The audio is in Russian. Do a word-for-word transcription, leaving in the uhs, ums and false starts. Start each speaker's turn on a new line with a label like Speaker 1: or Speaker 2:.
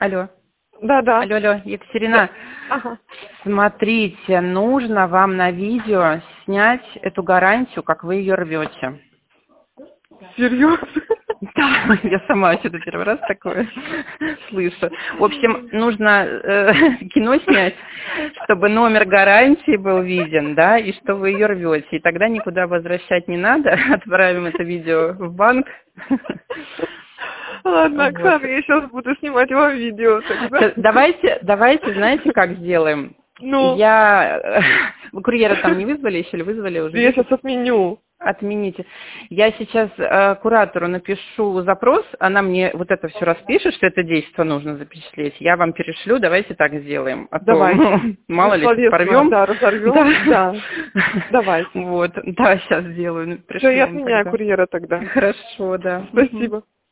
Speaker 1: Алло.
Speaker 2: Да-да.
Speaker 1: Алло, алло, Екатерина.
Speaker 2: Да. Ага.
Speaker 1: Смотрите, нужно вам на видео снять эту гарантию, как вы ее рвете.
Speaker 2: Серьезно?
Speaker 1: Да, я сама что-то первый раз такое слышу. В общем, нужно э, кино снять, чтобы номер гарантии был виден, да, и что вы ее рвете. И тогда никуда возвращать не надо. Отправим это видео в банк.
Speaker 2: Ладно,
Speaker 1: Вот.
Speaker 2: Оксана, я сейчас буду снимать вам видео тогда.
Speaker 1: Давайте, давайте, знаете, как сделаем?
Speaker 2: Ну?
Speaker 1: Я... Вы курьера там не вызвали еще или вызвали уже?
Speaker 2: Я сейчас отменю.
Speaker 1: Отмените. Я сейчас э, куратору напишу запрос, она мне вот это все распишет, что это действие нужно запечатлеть. Я вам перешлю, давайте так сделаем. А
Speaker 2: Давай.
Speaker 1: то, ну, мало ли, порвем.
Speaker 2: Да, разорвем. Да. да. Давайте.
Speaker 1: Вот, да, сейчас сделаю.
Speaker 2: Все, я отменяю курьера тогда.
Speaker 1: Хорошо, да.
Speaker 2: Спасибо.